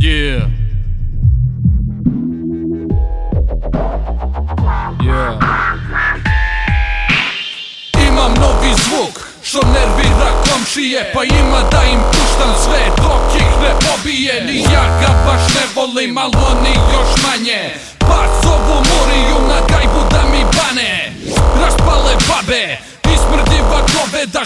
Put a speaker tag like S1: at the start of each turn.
S1: Yeah. Yeah. Imam novi zvuk što nervira komšije, pa ima da im puštam sve dok ih ne pobije. Ni ja ga baš ne volim, al oni još manje, pa zovu Muriju na gajbu da mi bane. Raspale babe, ismrdiva goveda